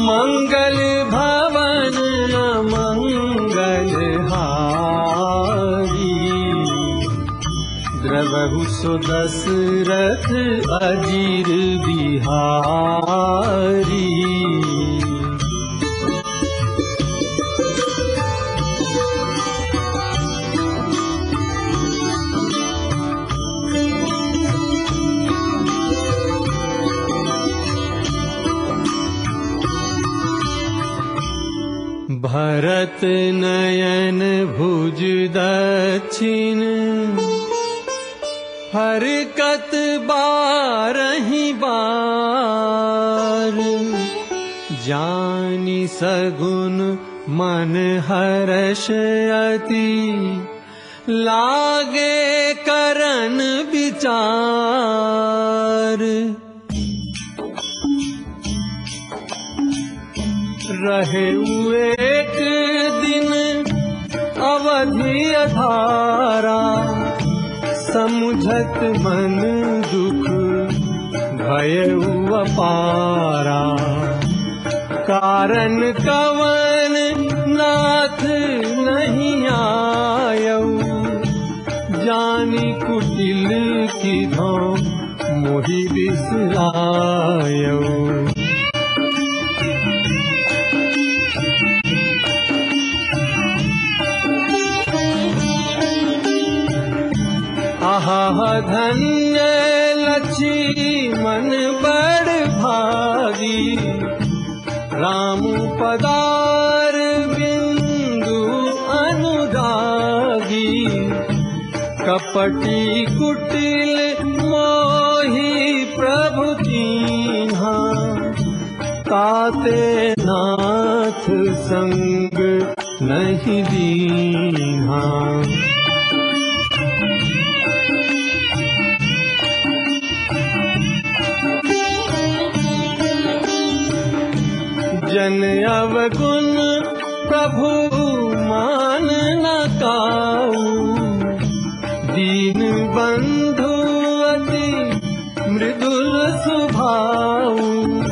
मंगल भवन मंगल हारी, द्रवहु सो दशरथ अजीर बिहारी। भरत नयन भुज दक्षिण, हरकत बारहि बार। जानि सगुन मन हर्ष अति, लागे करन विचार। रहे एक दिन अवधि अधारा, समुझत मन दुख भयउ अपारा। कारण कवन नाथ नहीं आयऊ, जानी कुटिल किधो मोहि बिसरायऊ। आहा धन्य लक्ष्मण बड़ भागी, राम पदार बिंदु अनुरागी। कपटी कुटिल मोहि प्रभु कीन्हा, ताते नाथ संग नहीं दीन्हा। जन अवगुण प्रभु मान न काऊ, दीन बंधु अति मृदुल स्वभाव।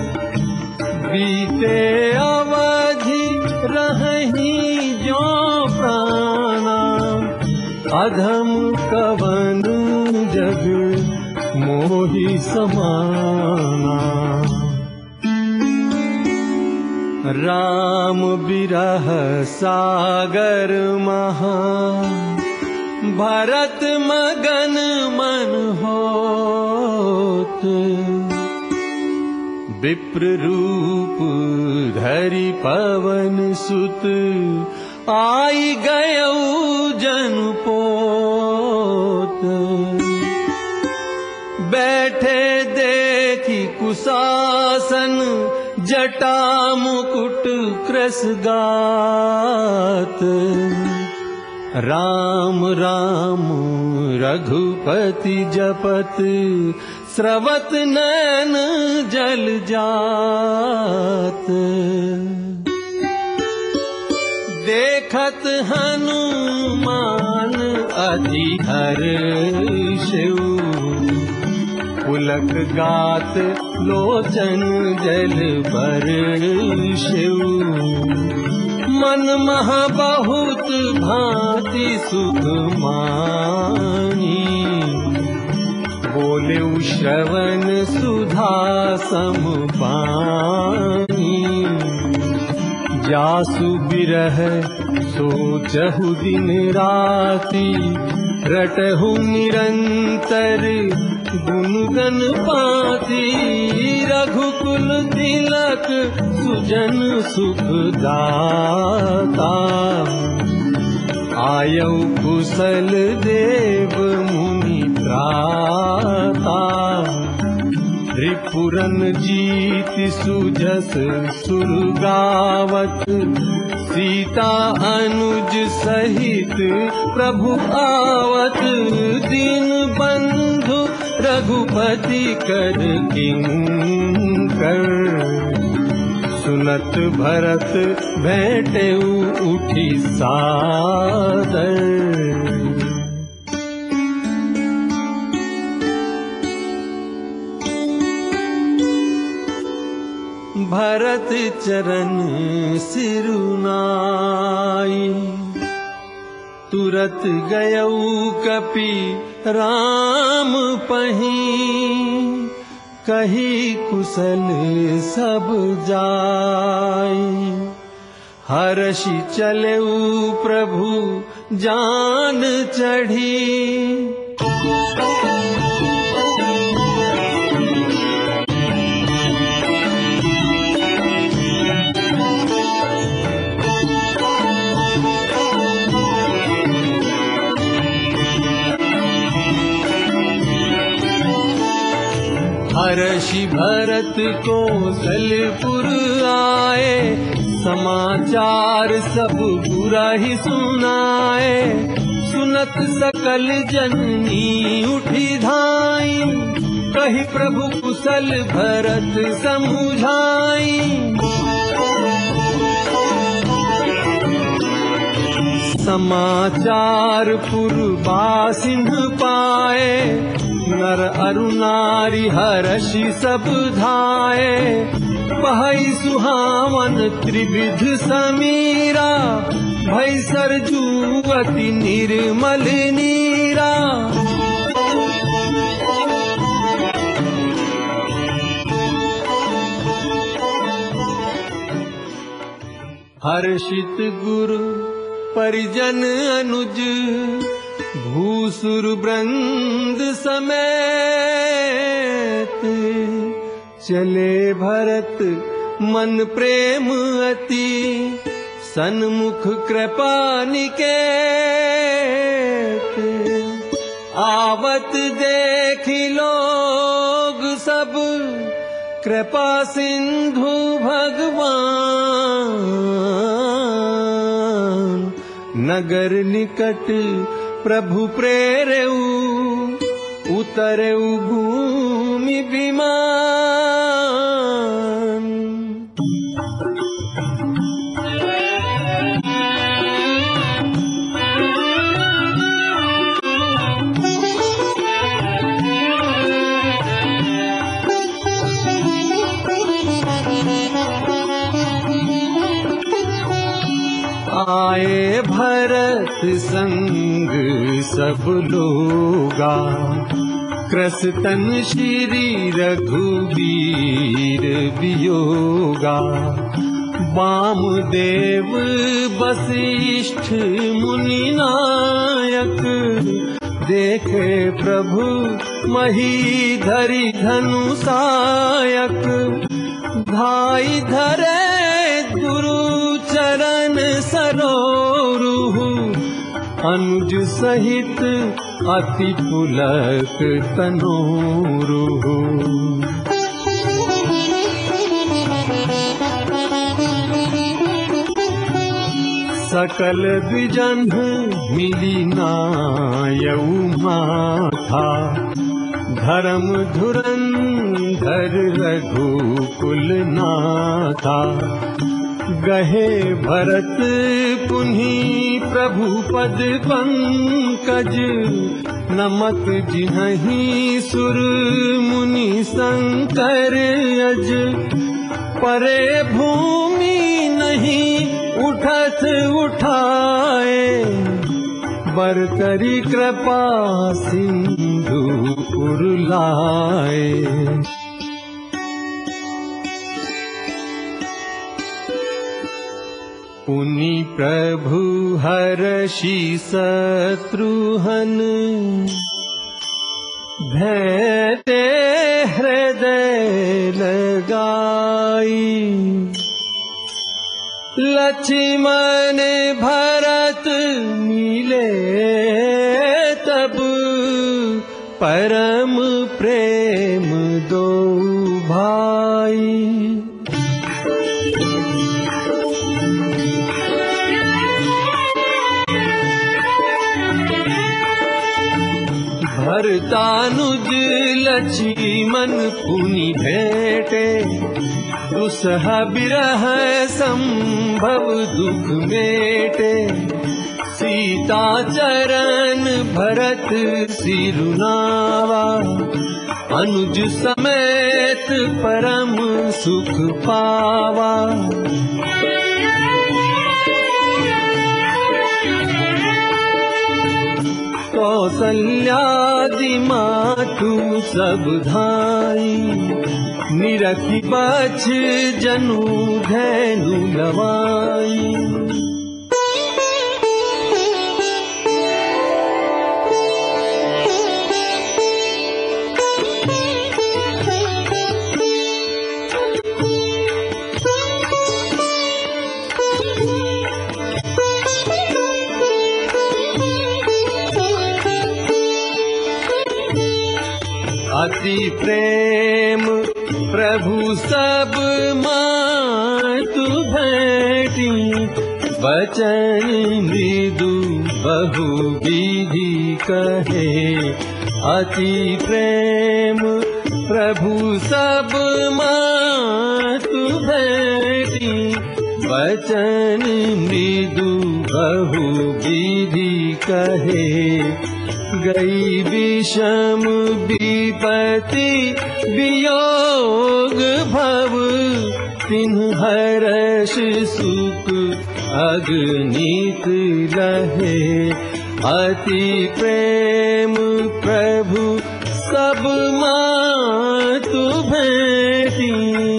बीते अवधि रहहि जो प्राणा, अधम कवन जग मोहि समाना। राम बिरह सागर महा, भरत मगन मन होत। विप्र रूप धरि पवन सुत, आई गयऊ जनपोत। बैठे देखी कुशासन, जटा मुकुट कृसगात। राम राम रघुपति जपत, स्रवत नैन जल जात। देखत हनुमान अधिहर शिव, पुलक गात लोचन जल बरषिउ। मन महा बहुत भांति सुख मानी, बोले श्रवण सुधा सम पानी। जासु बिरह सोचहु दिन राति, रटहु निरंतर गुणगन पाती। रघुकुल तिलक सुजन सुख दाता, आयऊ कुशल देव मुनि त्राता। त्रिपुरन जीत सुजस सुर गावत, सीता अनुज सहित प्रभु आवत। दीन बंधु रघुपति कर किंकर, सुनत भरत भेंटेउ उठी सादर। भरत चरण सिरुनाई। तुरत गयऊ कपि राम पहीं, कही कुशल सब जाई। हर्षि चलेऊ प्रभु जान चढ़ी, हर्षि भरत कौशलपुर आए, समाचार सब बुरा ही सुनाए। सुनत सकल जननी उठी धाई, कही प्रभु कुशल भरत समुझाई। समाचार पुरवासिन पाए, नर अरु नारी हर्षि सब धाये। बहई सुहावन त्रिविध समीरा, भई सरजू अति निर्मल नीरा। हर्षित गुरु परिजन अनुज, भूसुर वृंद समेत। चले भरत मन प्रेम अति, सन्मुख कृपा निकेत। आवत देखि लोग सब, कृपा सिंधु भगवान। नगर निकट प्रभु प्रेरेऊ, उतरेऊ भूमि विमान। आए भरत संग सब लोगा, कृषतन श्री रघुवीर वियोगा। वामदेव वशिष्ठ मुनि नायक, देखे प्रभु महीधरि धनु सायक। धाई धरे गुरु चरण सरोरुहु, अनुज सहित अति पुलक तनोरुहु। सकल द्विजन मिली नायऊ माथा, धर्म धुरंधर रघुकुल नाथा। गहे भरत पुन्ही प्रभु पद पंकज, नमत जिन्हि सुर मुनि शंकर अज। परे भूमि नहीं उठत उठाए, बरतरी कृपा सिंधु उरलाए। पुनि प्रभु हर्षि शत्रुहन, भेटे हृदय लगाई। लक्ष्मण भरत मिले तब, परम प्रेम दो भाई। भरतानुज लक्ष्मण पुनि भेटे, दुसह बिरह संभव दुख मेटे। सीता चरण भरत सिरुनावा, अनुज समेत परम सुख पावा। कौसल्यादि मातु सब धाई, निरखी बछ जनु धैनु लवाई। अति प्रेम प्रभु सब मातु भेटी, बचन मृदु बहु विधि कहे। अति प्रेम प्रभु सब मातु भेटी, बचन मृदु बहु विधि कहे। गई विषम विपत्ति वियोग भव, तिन्ह हर्ष सुख अगणित रहे। अति प्रेम प्रभु सब मातु भेटी।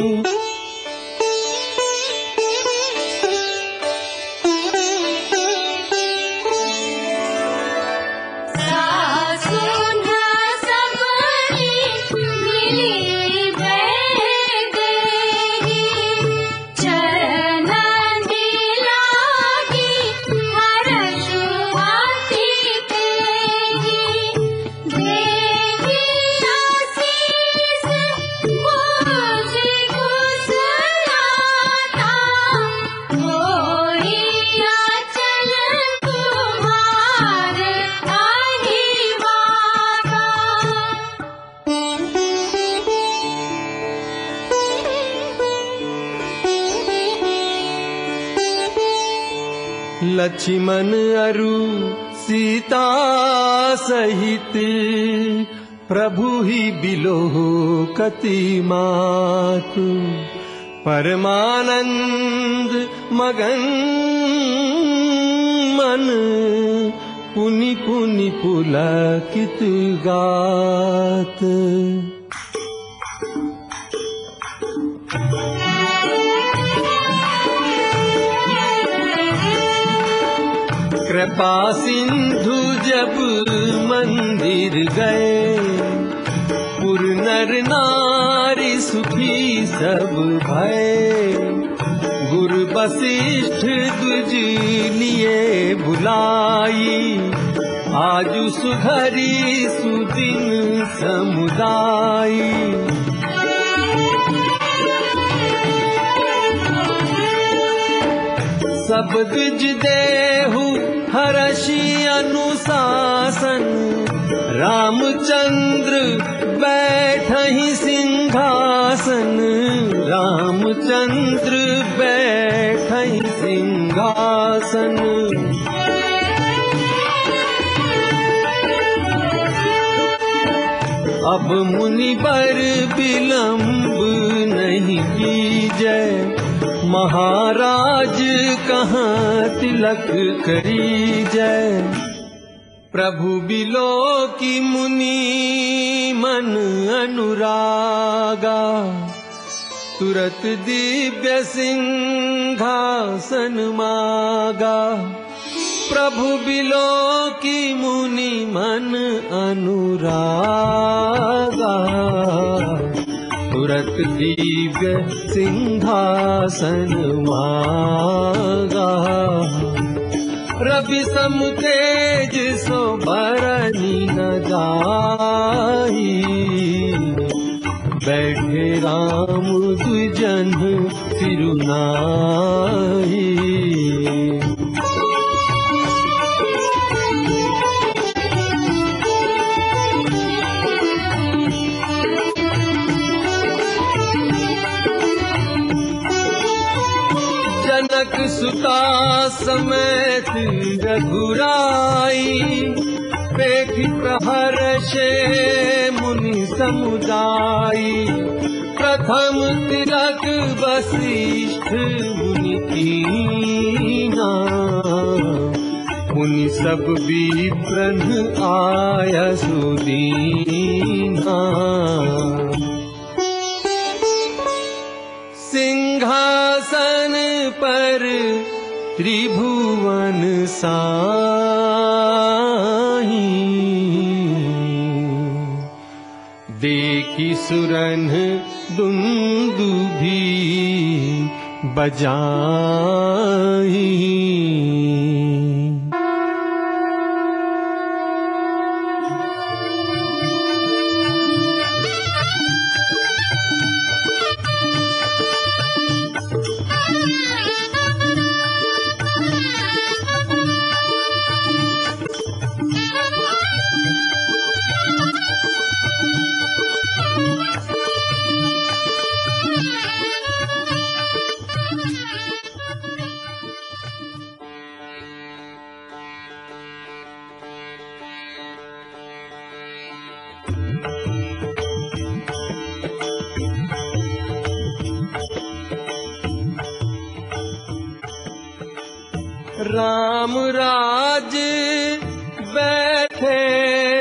लक्ष्मण अरु सीता सहित, प्रभु ही बिलोकति मातु। परमानंद मगन मन, पुनि पुनि पुलकित गात। कृपा सिंधु जब मंदिर गए, पुर नर नारी सुखी सब भये। गुरु वशिष्ठ द्विज लिए बुलाई, आजु सुधरी सुदिन समुदाई। सब द्विज देहु हर्षि अनुशासन, रामचंद्र बैठहि सिंहासन। रामचंद्र बैठहि सिंहासन। अब मुनिवर विलंब नहीं कीजय, महाराज कहाँ तिलक करी जय। प्रभु बिलोकी मुनि मन अनुरागा, तुरत दिव्य सिंहासन मागा। प्रभु बिलोकी मुनि मन अनुरागा, तुरत दिव्य सिंहासन मागा। रवि सम तेज सो बरनी न जाई, बैठे राम दुजन सिरुनाई। जनक सुता समेत रघुराई, देखि प्रहर्षे मुनि समुदाय, प्रथम तिलक वशिष्ठ मुनि कीना, मुनि सब विप्रन आया सुदीना। सिंहासन पर त्रिभुवन साई, देखि सुरन दुंदुभी बजाई। राम राज बैठे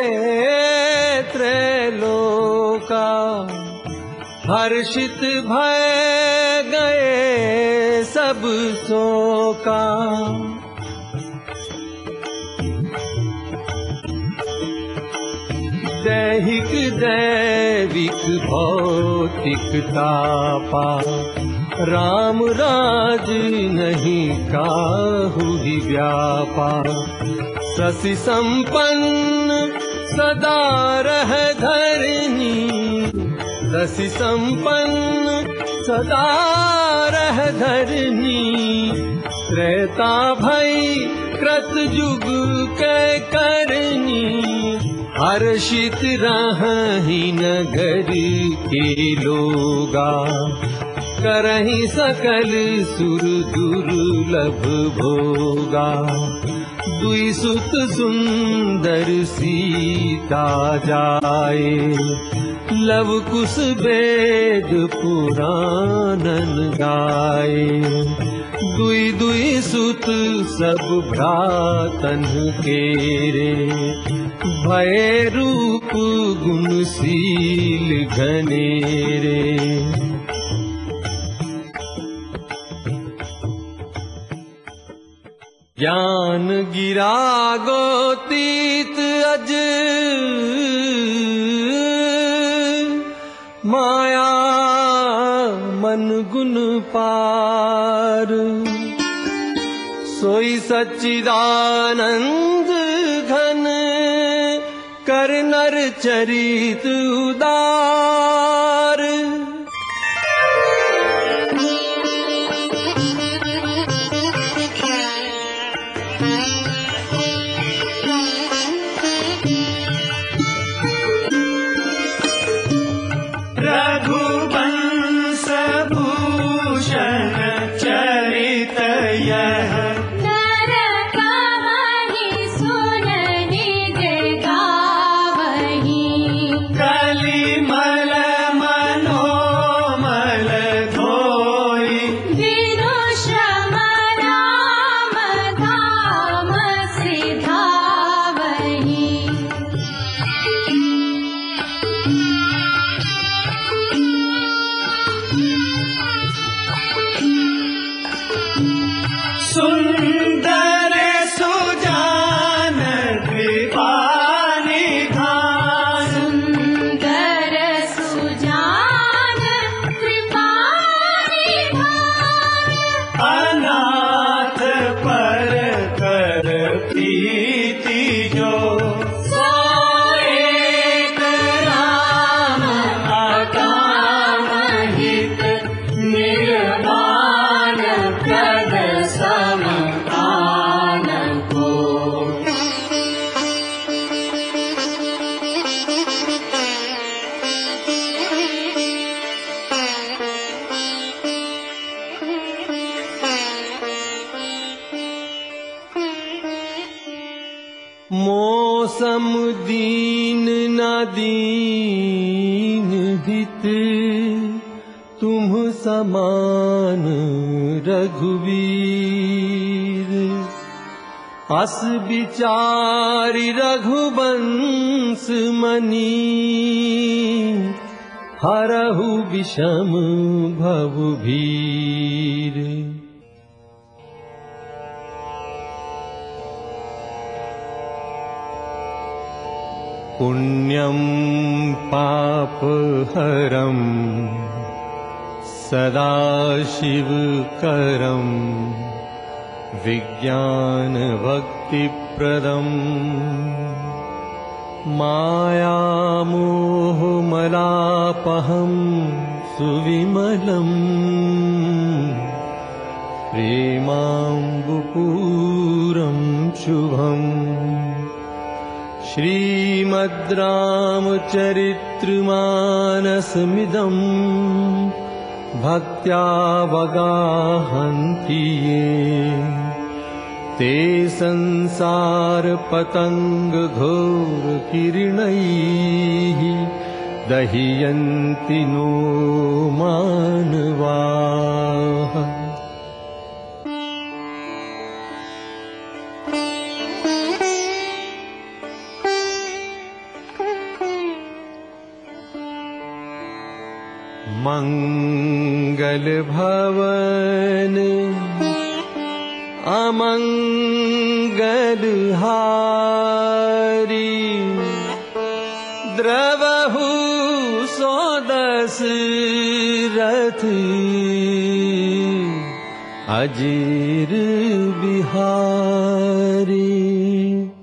त्रैलोका, हर्षित भय गए सब शोका। दैहिक दैविक भौतिक तापा, राम राज नहीं काहू ही व्यापा। शशि संपन्न सदा रह धरनी, शशि संपन्न सदा रह धरनी। त्रेता भई कृत युग के करनी, हर्षित रहहि नगर के लोगा। करहि सकल सुर दुर्लभ भोगा, दुई सुत सुंदर सीता जाए। लव कुश वेद पुराणन गाए, दुई दुई सुत सब भ्रातन केरे। भय रूप गुणशील घनेरे, ज्ञान गिरा गोतीत अज, माया मन गुण पार। सोई सच्चिदानंद घन, कर नर चरित उदार। रघुवंश भूषण चरित यह, नर कवि सुनहि जे गावहि। कलिमल सम दीन न दीन हित, तुम समान रघुवीर। अस विचारि रघुवंश मनी, हरहु विषम भव भीर। पुण्यं पापहरं सदा शिवकरं, विज्ञानभक्तिप्रदम् मायामोहमलापहं सुविमलम्, प्रेमाम्बुपूरं शुभम्। श्रीमद् रामचरितमानसमिदम् भक्त्यावगाहन्ति ये, ते संसारपतङ्गघोरकिरणैः दह्यन्ति नो मानवाः। मंगल भवन अमंगल हारी, द्रवहु सो दशरथ अजीर बिहारी।